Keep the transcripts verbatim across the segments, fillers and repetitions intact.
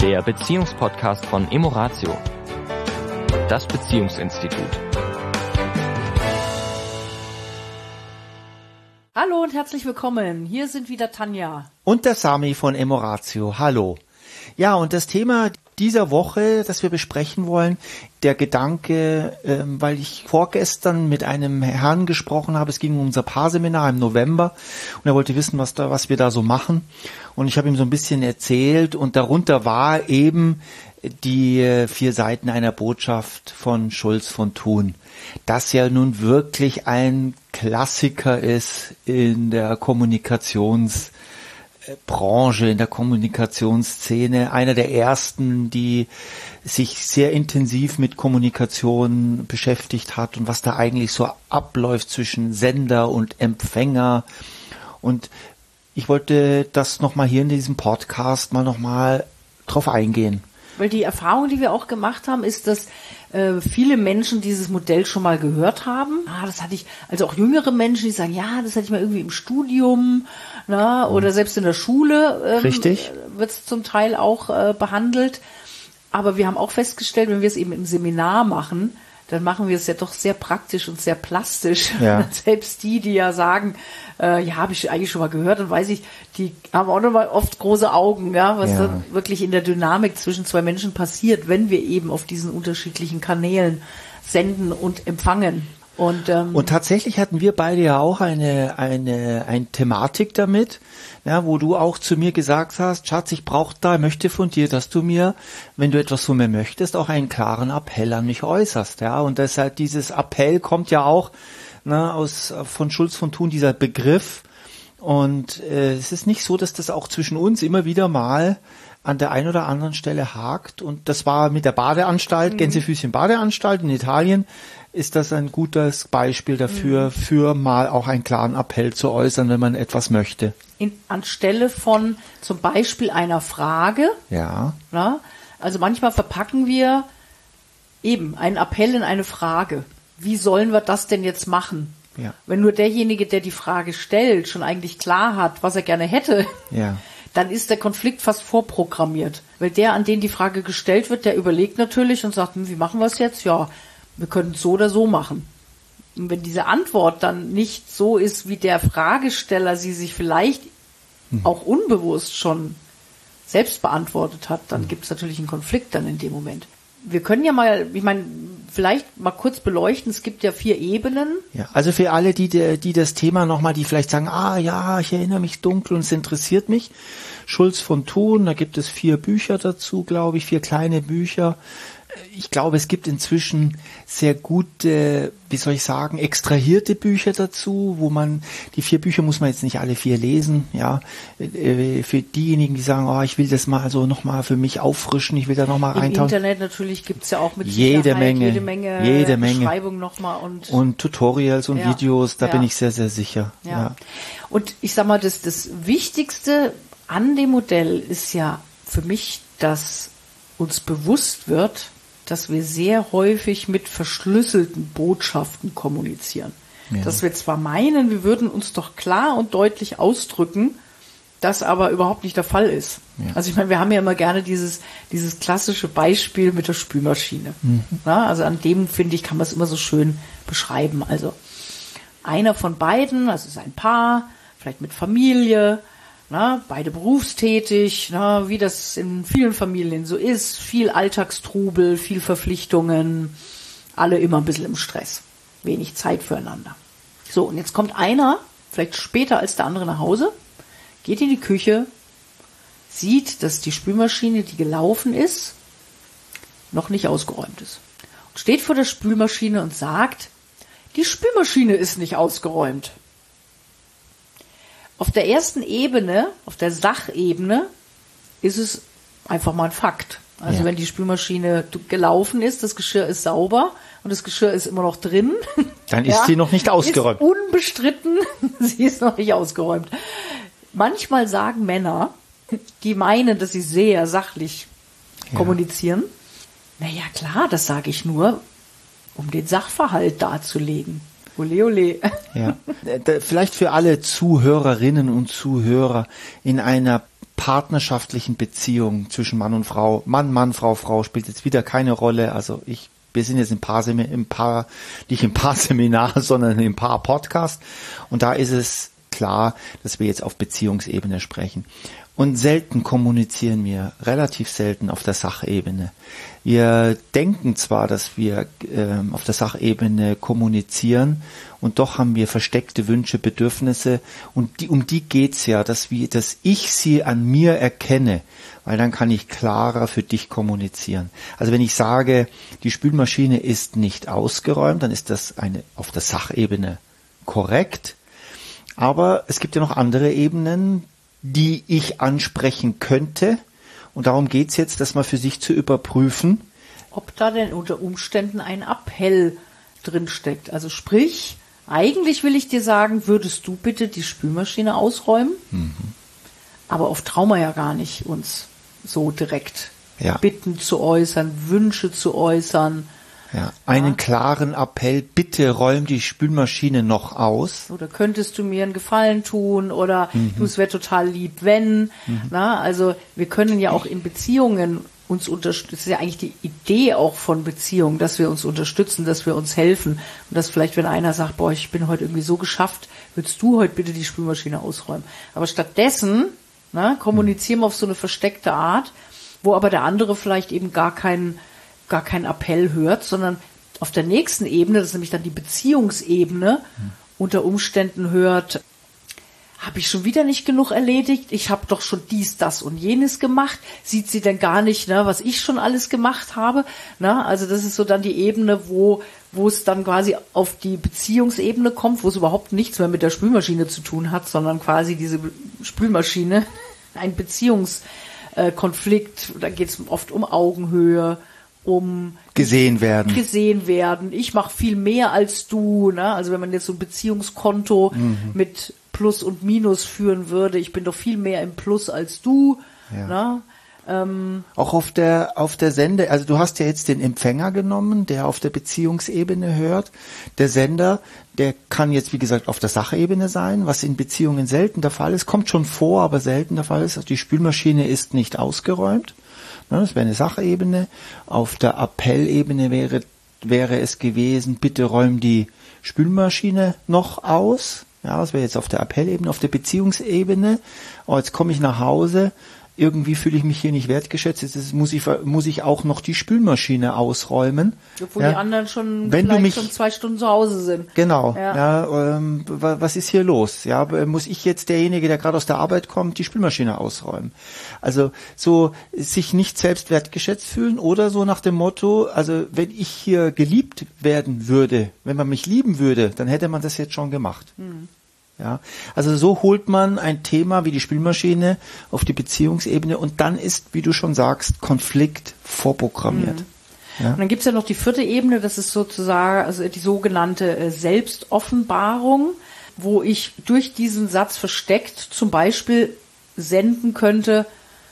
der Beziehungspodcast von Emoratio, das Beziehungsinstitut. Hallo und herzlich willkommen. Hier sind wieder Tanja. Und der Sami von Emoratio. Hallo. Ja, und das Thema dieser Woche, das wir besprechen wollen, der Gedanke, ähm, weil ich vorgestern mit einem Herrn gesprochen habe, es ging um unser Paarseminar im November und er wollte wissen, was da, was wir da so machen. Und ich habe ihm so ein bisschen erzählt und darunter war eben die vier Seiten einer Botschaft von Schulz von Thun, das ja nun wirklich ein Klassiker ist in der Kommunikationsbranche, in der Kommunikationsszene, einer der ersten, die sich sehr intensiv mit Kommunikation beschäftigt hat und was da eigentlich so abläuft zwischen Sender und Empfänger. Und ich wollte das nochmal hier in diesem Podcast mal nochmal drauf eingehen. Weil die Erfahrung, die wir auch gemacht haben, ist, dass äh, viele Menschen dieses Modell schon mal gehört haben. Ah, das hatte ich, also auch jüngere Menschen, die sagen, ja, das hatte ich mal irgendwie im Studium, na, oder selbst in der Schule ähm, Richtig. wird es zum Teil auch äh, behandelt. Aber wir haben auch festgestellt, wenn wir es eben im Seminar machen, dann machen wir es ja doch sehr praktisch und sehr plastisch. Ja. Selbst die, die ja sagen, äh, ja, habe ich eigentlich schon mal gehört, dann weiß ich, die haben auch noch mal oft große Augen, ja, was Ja. dann wirklich in der Dynamik zwischen zwei Menschen passiert, wenn wir eben auf diesen unterschiedlichen Kanälen senden und empfangen. Und, ähm, Und tatsächlich hatten wir beide ja auch eine, eine, eine Thematik damit, ja, wo du auch zu mir gesagt hast, Schatz, ich brauche da, möchte von dir, dass du mir, wenn du etwas von mir möchtest, auch einen klaren Appell an mich äußerst, ja. Und deshalb dieses Appell kommt ja auch, ne, aus, von Schulz von Thun, dieser Begriff. Und äh, es ist nicht so, dass das auch zwischen uns immer wieder mal an der einen oder anderen Stelle hakt. Und das war mit der Badeanstalt, mhm. Gänsefüßchen Badeanstalt in Italien, ist das ein gutes Beispiel dafür, mhm. für mal auch einen klaren Appell zu äußern, wenn man etwas möchte. in, anstelle von zum Beispiel einer Frage, Ja. na, also manchmal verpacken wir eben einen Appell in eine Frage. Wie sollen wir das denn jetzt machen? Ja. Wenn nur derjenige, der die Frage stellt, schon eigentlich klar hat, was er gerne hätte, Ja. dann ist der Konflikt fast vorprogrammiert. Weil der, an den die Frage gestellt wird, der überlegt natürlich und sagt, hm, wie machen wir es jetzt? Ja, wir können es so oder so machen. Und wenn diese Antwort dann nicht so ist, wie der Fragesteller sie sich vielleicht hm. auch unbewusst schon selbst beantwortet hat, dann hm. gibt es natürlich einen Konflikt dann in dem Moment. Wir können ja mal, ich meine, vielleicht mal kurz beleuchten, es gibt ja vier Ebenen. Ja, also für alle, die, die das Thema nochmal, die vielleicht sagen, ah ja, ich erinnere mich dunkel und es interessiert mich. Schulz von Thun, da gibt es vier Bücher dazu, glaube ich, vier kleine Bücher. Ich glaube, es gibt inzwischen sehr gute, wie soll ich sagen, extrahierte Bücher dazu, wo man, die vier Bücher muss man jetzt nicht alle vier lesen, ja. Für diejenigen, die sagen, oh, ich will das mal so nochmal für mich auffrischen, ich will da nochmal reintauchen. Im Internet natürlich gibt's ja auch mit jede Sicherheit Menge, jede Menge, jede Menge Beschreibung nochmal und, und Tutorials und ja, Videos, da ja. bin ich sehr, sehr sicher. Ja. Ja. Und ich sag mal, das, das Wichtigste an dem Modell ist ja für mich, dass uns bewusst wird, dass wir sehr häufig mit verschlüsselten Botschaften kommunizieren. Ja. Dass wir zwar meinen, wir würden uns doch klar und deutlich ausdrücken, das aber überhaupt nicht der Fall ist. Ja. Also ich meine, wir haben ja immer gerne dieses, dieses klassische Beispiel mit der Spülmaschine. Mhm. Na, also an dem, finde ich, kann man es immer so schön beschreiben. Also einer von beiden, also es ist ein Paar, vielleicht mit Familie, na, beide berufstätig, na, wie das in vielen Familien so ist, viel Alltagstrubel, viel Verpflichtungen, alle immer ein bisschen im Stress, wenig Zeit füreinander. So, und jetzt kommt einer, vielleicht später als der andere nach Hause, geht in die Küche, sieht, dass die Spülmaschine, die gelaufen ist, noch nicht ausgeräumt ist. Und steht vor der Spülmaschine und sagt, die Spülmaschine ist nicht ausgeräumt. Auf der ersten Ebene, auf der Sachebene, ist es einfach mal ein Fakt. Also ja. wenn die Spülmaschine gelaufen ist, das Geschirr ist sauber und das Geschirr ist immer noch drin. Dann ist ja, sie noch nicht ausgeräumt. Ist unbestritten, sie ist noch nicht ausgeräumt. Manchmal sagen Männer, die meinen, dass sie sehr sachlich ja. kommunizieren, naja klar, das sage ich nur, um den Sachverhalt darzulegen. Ole, ole. Ja. Vielleicht für alle Zuhörerinnen und Zuhörer in einer partnerschaftlichen Beziehung zwischen Mann und Frau. Mann, Mann, Frau, Frau spielt jetzt wieder keine Rolle. Also ich, wir sind jetzt im Paar-Seminar, im Paar, nicht im Paar-Seminar, sondern im Paar-Podcast. Und da ist es klar, dass wir jetzt auf Beziehungsebene sprechen. Und selten kommunizieren wir, relativ selten auf der Sachebene. Wir denken zwar, dass wir äh, auf der Sachebene kommunizieren, und doch haben wir versteckte Wünsche, Bedürfnisse, und die, um die geht's ja, dass wir, dass ich sie an mir erkenne, weil dann kann ich klarer für dich kommunizieren. Also wenn ich sage, die Spülmaschine ist nicht ausgeräumt, dann ist das eine auf der Sachebene korrekt. Aber es gibt ja noch andere Ebenen, die ich ansprechen könnte. Und darum geht's jetzt, das mal für sich zu überprüfen. Ob da denn unter Umständen ein Appell drinsteckt. Also sprich, eigentlich will ich dir sagen, würdest du bitte die Spülmaschine ausräumen? Mhm. Aber oft trauen wir ja gar nicht, uns so direkt ja. Bitten zu äußern, Wünsche zu äußern. Ja, einen ja. klaren Appell, bitte räum die Spülmaschine noch aus. Oder könntest du mir einen Gefallen tun oder mhm. du, es wäre total lieb, wenn. Mhm. Na, also wir können ja auch in Beziehungen uns unterstützen. Das ist ja eigentlich die Idee auch von Beziehungen, dass wir uns unterstützen, dass wir uns helfen. Und dass vielleicht, wenn einer sagt, boah, ich bin heute irgendwie so geschafft, würdest du heute bitte die Spülmaschine ausräumen. Aber stattdessen na, kommunizieren wir auf so eine versteckte Art, wo aber der andere vielleicht eben gar keinen gar keinen Appell hört, sondern auf der nächsten Ebene, das ist nämlich dann die Beziehungsebene, hm. unter Umständen hört, habe ich schon wieder nicht genug erledigt, ich habe doch schon dies, das und jenes gemacht, sieht sie denn gar nicht, ne, was ich schon alles gemacht habe, ne? Also das ist so dann die Ebene, wo wo es dann quasi auf die Beziehungsebene kommt, wo es überhaupt nichts mehr mit der Spülmaschine zu tun hat, sondern quasi diese Spülmaschine, ein Beziehungskonflikt, da geht es oft um Augenhöhe, um gesehen werden. Gesehen werden. Ich mache viel mehr als du. Ne? Also wenn man jetzt so ein Beziehungskonto mhm. mit Plus und Minus führen würde, ich bin doch viel mehr im Plus als du. Ja. Ne? Ähm, Auch auf der auf der Sende, also du hast ja jetzt den Empfänger genommen, der auf der Beziehungsebene hört. Der Sender, der kann jetzt wie gesagt auf der Sachebene sein, was in Beziehungen selten der Fall ist. Kommt schon vor, aber selten der Fall ist. Also die Spülmaschine ist nicht ausgeräumt. Das wäre eine Sachebene. Auf der Appellebene wäre, wäre es gewesen, bitte räum die Spülmaschine noch aus. Ja, das wäre jetzt auf der Appellebene. Auf der Beziehungsebene, oh, jetzt komme ich nach Hause, irgendwie fühle ich mich hier nicht wertgeschätzt, jetzt muss ich, muss ich auch noch die Spülmaschine ausräumen. Obwohl ja. die anderen schon Wenn vielleicht du mich, schon zwei Stunden zu Hause sind. Genau. Ja. Ja, ähm, was ist hier los? Ja, muss ich jetzt derjenige, der gerade aus der Arbeit kommt, die Spülmaschine ausräumen? Also so sich nicht selbst wertgeschätzt fühlen oder so nach dem Motto, also wenn ich hier geliebt werden würde, wenn man mich lieben würde, dann hätte man das jetzt schon gemacht. Hm. Ja, also so holt man ein Thema wie die Spülmaschine auf die Beziehungsebene und dann ist, wie du schon sagst, Konflikt vorprogrammiert. Mhm. Ja. Und dann gibt's ja noch die vierte Ebene, das ist sozusagen also die sogenannte äh, Selbstoffenbarung, wo ich durch diesen Satz versteckt zum Beispiel senden könnte,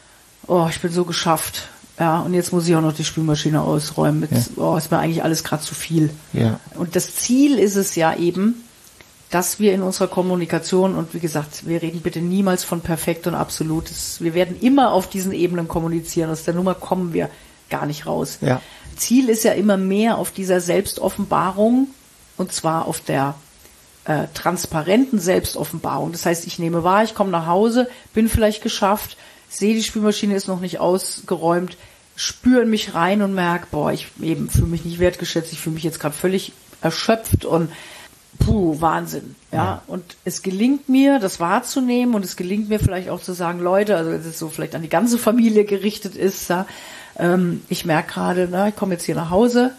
oh, ich bin so geschafft, ja, und jetzt muss ich auch noch die Spülmaschine ausräumen, mit, ja. oh, ist mir eigentlich alles gerade zu viel. Ja. Und das Ziel ist es ja eben, dass wir in unserer Kommunikation, und wie gesagt, wir reden bitte niemals von perfekt und absolut, wir werden immer auf diesen Ebenen kommunizieren, aus der Nummer kommen wir gar nicht raus. Ja. Ziel ist ja immer mehr auf dieser Selbstoffenbarung, und zwar auf der äh, transparenten Selbstoffenbarung. Das heißt, ich nehme wahr, ich komme nach Hause, bin vielleicht geschafft, sehe, die Spülmaschine ist noch nicht ausgeräumt, spüre in mich rein und merke, boah, ich eben fühle mich nicht wertgeschätzt, ich fühle mich jetzt gerade völlig erschöpft und puh, Wahnsinn, ja. ja. Und es gelingt mir, das wahrzunehmen und es gelingt mir vielleicht auch zu sagen, Leute, also wenn es so vielleicht an die ganze Familie gerichtet ist, ja, ähm, ich merke gerade, na, ich komme jetzt hier nach Hause,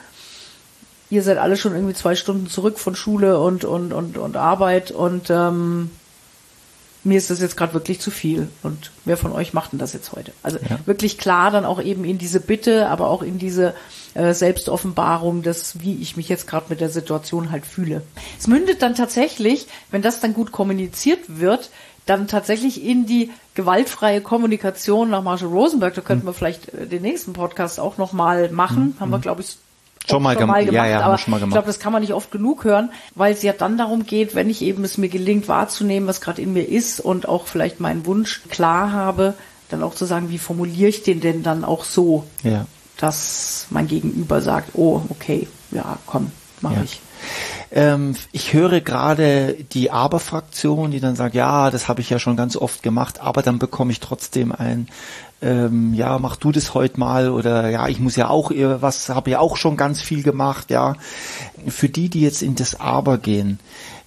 ihr seid alle schon irgendwie zwei Stunden zurück von Schule und und und und Arbeit und ähm, mir ist das jetzt gerade wirklich zu viel. Und wer von euch macht denn das jetzt heute? Also ja. wirklich klar dann auch eben in diese Bitte, aber auch in diese äh, Selbstoffenbarung, dass wie ich mich jetzt gerade mit der Situation halt fühle. Es mündet dann tatsächlich, wenn das dann gut kommuniziert wird, dann tatsächlich in die gewaltfreie Kommunikation nach Marshall Rosenberg. Da könnten wir vielleicht den nächsten Podcast auch nochmal machen. Mhm. Haben wir, glaube ich, schon mal, schon mal gem- gemacht, ja, ja, aber schon mal ich gemacht. glaube, das kann man nicht oft genug hören, weil es ja dann darum geht, wenn ich eben es mir gelingt wahrzunehmen, was gerade in mir ist und auch vielleicht meinen Wunsch klar habe, dann auch zu sagen, wie formuliere ich den denn dann auch so, Ja. dass mein Gegenüber sagt, oh, okay, ja, komm, mach Ja. ich. Ähm, ich höre gerade die Aber-Fraktion, die dann sagt, ja, das habe ich ja schon ganz oft gemacht, aber dann bekomme ich trotzdem ein, ähm, ja, mach du das heute mal oder ja, ich muss ja auch was, habe ja auch schon ganz viel gemacht, ja. Für die, die jetzt in das Aber gehen,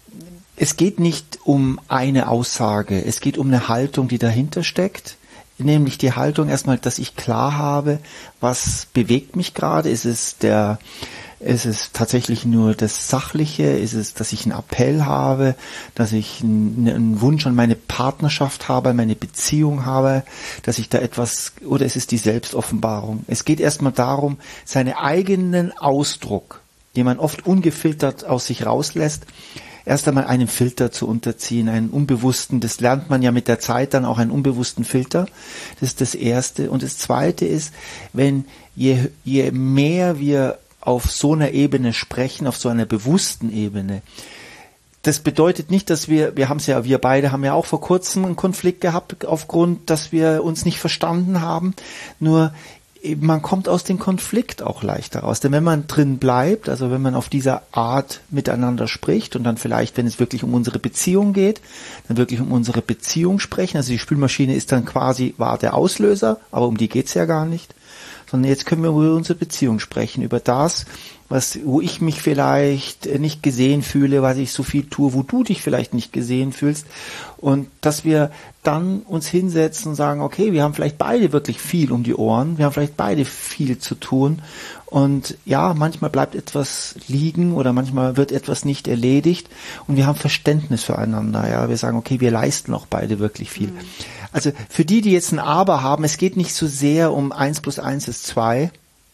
es geht nicht um eine Aussage, es geht um eine Haltung, die dahinter steckt. Nämlich die Haltung erstmal, dass ich klar habe, was bewegt mich gerade. Ist es der, ist es tatsächlich nur das Sachliche? Ist es, dass ich einen Appell habe, dass ich einen, einen Wunsch an meine Partnerschaft habe, meine Beziehung habe, dass ich da etwas, oder ist es die Selbstoffenbarung? Es geht erstmal darum, seinen eigenen Ausdruck, den man oft ungefiltert aus sich rauslässt, erst einmal einem Filter zu unterziehen, einen unbewussten, das lernt man ja mit der Zeit dann auch, einen unbewussten Filter. Das ist das Erste. Und das Zweite ist, wenn je, je mehr wir auf so einer Ebene sprechen, auf so einer bewussten Ebene, das bedeutet nicht, dass wir, wir haben es ja, wir beide haben ja auch vor kurzem einen Konflikt gehabt, aufgrund, dass wir uns nicht verstanden haben. Nur man kommt aus dem Konflikt auch leichter raus. Denn wenn man drin bleibt, also wenn man auf dieser Art miteinander spricht und dann vielleicht, wenn es wirklich um unsere Beziehung geht, dann wirklich um unsere Beziehung sprechen. Also die Spülmaschine ist dann quasi, war der Auslöser, aber um die geht's ja gar nicht. Sondern jetzt können wir über unsere Beziehung sprechen, über das, was, wo ich mich vielleicht nicht gesehen fühle, weil ich so viel tue, wo du dich vielleicht nicht gesehen fühlst. Und dass wir dann uns hinsetzen und sagen, okay, wir haben vielleicht beide wirklich viel um die Ohren, wir haben vielleicht beide viel zu tun. Und ja, manchmal bleibt etwas liegen oder manchmal wird etwas nicht erledigt und wir haben Verständnis füreinander. Ja, wir sagen, okay, wir leisten auch beide wirklich viel. Mhm. Also für die, die jetzt ein Aber haben, es geht nicht so sehr um eins plus eins ist zwei,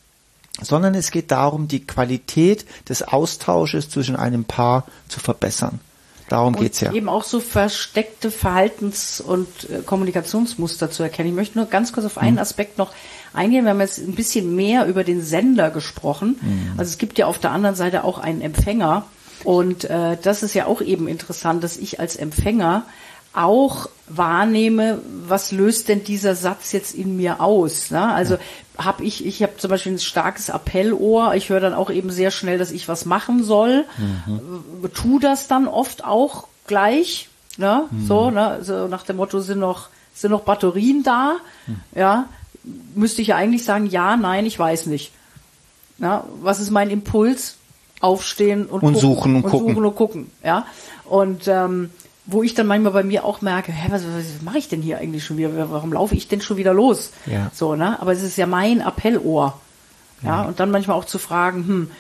sondern es geht darum, die Qualität des Austausches zwischen einem Paar zu verbessern. Darum und geht's ja. Eben auch so versteckte Verhaltens- und äh, Kommunikationsmuster zu erkennen. Ich möchte nur ganz kurz auf einen mhm. Aspekt noch eingehen. Wir haben jetzt ein bisschen mehr über den Sender gesprochen. Mhm. Also es gibt ja auf der anderen Seite auch einen Empfänger. Und äh, das ist ja auch eben interessant, dass ich als Empfänger auch wahrnehme, was löst denn dieser Satz jetzt in mir aus? Ne? Also ja. habe ich, ich habe zum Beispiel ein starkes Appellohr. Ich höre dann auch eben sehr schnell, dass ich was machen soll. Mhm. Tu das dann oft auch gleich. Ne? Mhm. So, ne? So nach dem Motto, sind noch, sind noch Batterien da? Mhm. Ja, müsste ich ja eigentlich sagen, ja, nein, ich weiß nicht. Na, was ist mein Impuls? Aufstehen und, und gucken, suchen und, und gucken. suchen und gucken. Ja, und ähm, wo ich dann manchmal bei mir auch merke, hä, was, was mache ich denn hier eigentlich schon wieder? Warum laufe ich denn schon wieder los? Ja. So, ne? Aber es ist ja mein Appellohr. Ja, ja. Und dann manchmal auch zu fragen, hm,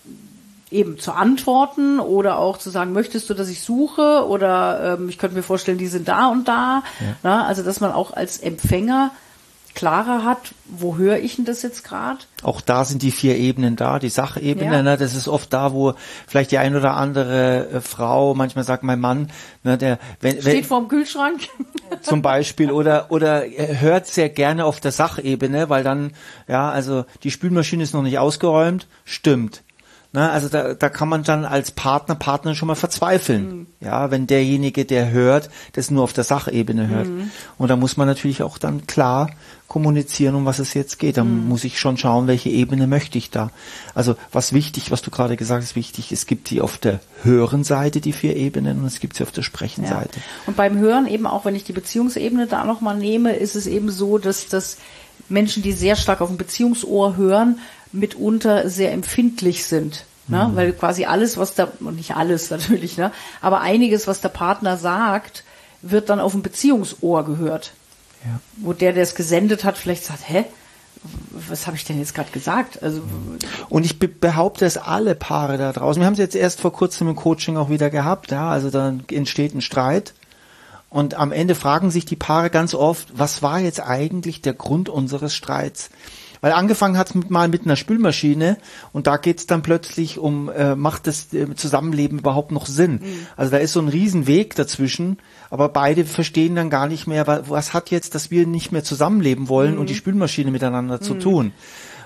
eben zu antworten oder auch zu sagen, möchtest du, dass ich suche? Oder ähm, ich könnte mir vorstellen, die sind da und da. Ja. Na, also, dass man auch als Empfänger klarer hat, wo höre ich denn das jetzt gerade? Auch da sind die vier Ebenen da, die Sachebene, ja. ne, das ist oft da, wo vielleicht die ein oder andere äh, Frau, manchmal sagt mein Mann, ne, der wenn, steht wenn, vorm Kühlschrank zum Beispiel oder oder hört sehr gerne auf der Sachebene, weil dann ja, also die Spülmaschine ist noch nicht ausgeräumt, stimmt. Ne, also da, da kann man dann als Partner, Partnerin schon mal verzweifeln, mhm. ja, wenn derjenige, der hört, das nur auf der Sachebene hört. Mhm. Und da muss man natürlich auch dann klar kommunizieren, um was es jetzt geht. Da mhm. muss ich schon schauen, welche Ebene möchte ich da. Also was wichtig, was du gerade gesagt hast, wichtig, es gibt die auf der höheren Seite, die vier Ebenen, und es gibt sie auf der Sprechenseite. Ja. Und beim Hören eben auch, wenn ich die Beziehungsebene da nochmal nehme, ist es eben so, dass das Menschen, die sehr stark auf ein Beziehungsohr hören, mitunter sehr empfindlich sind. Ne? Mhm. Weil quasi alles, was der, und nicht alles natürlich, ne? aber einiges, was der Partner sagt, wird dann auf ein Beziehungsohr gehört. Ja. Wo der, der es gesendet hat, vielleicht sagt, hä, was habe ich denn jetzt gerade gesagt? Also und ich be- behaupte, dass alle Paare da draußen, wir haben es jetzt erst vor kurzem im Coaching auch wieder gehabt, ja, also dann entsteht ein Streit. Und am Ende fragen sich die Paare ganz oft, was war jetzt eigentlich der Grund unseres Streits? Weil angefangen hat es mit, mal mit einer Spülmaschine und da geht es dann plötzlich um, äh, macht das äh, Zusammenleben überhaupt noch Sinn? Mhm. Also da ist so ein Riesenweg dazwischen, aber beide verstehen dann gar nicht mehr, was, was hat jetzt, dass wir nicht mehr zusammenleben wollen mhm. und die Spülmaschine miteinander mhm. zu tun.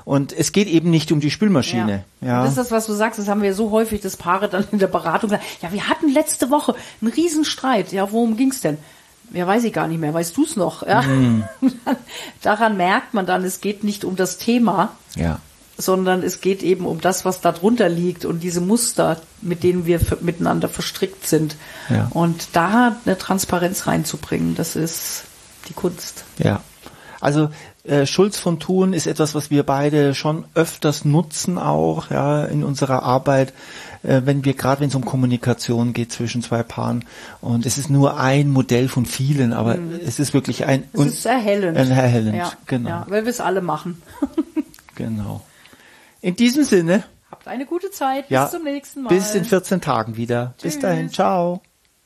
Und es geht eben nicht um die Spülmaschine. Ja. Ja. Das ist das, was du sagst, das haben wir so häufig, dass Paare dann in der Beratung sagen, ja, wir hatten letzte Woche einen Riesenstreit. Ja, worum ging's denn? Ja, weiß ich gar nicht mehr. Weißt du's noch? Ja. Mm. Daran merkt man dann, es geht nicht um das Thema, ja. sondern es geht eben um das, was da drunter liegt und diese Muster, mit denen wir f- miteinander verstrickt sind. Ja. Und da eine Transparenz reinzubringen, das ist die Kunst. Ja. Also äh, Schulz von Thun ist etwas, was wir beide schon öfters nutzen auch, ja, in unserer Arbeit, äh, wenn wir gerade wenn es um Kommunikation geht zwischen zwei Paaren. Und es ist nur ein Modell von vielen, aber mhm. es ist wirklich ein es ist erhellend. Ein erhellend, ja, genau. Ja, weil wir es alle machen. Genau. In diesem Sinne. Habt eine gute Zeit. Ja, bis zum nächsten Mal. Bis in vierzehn Tagen wieder. Tschüss. Bis dahin. Ciao.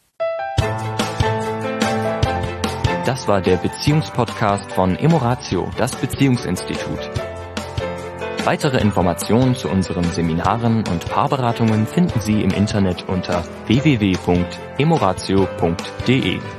Das war der Beziehungspodcast von Emoratio, das Beziehungsinstitut. Weitere Informationen zu unseren Seminaren und Paarberatungen finden Sie im Internet unter w w w punkt emoratio punkt d e.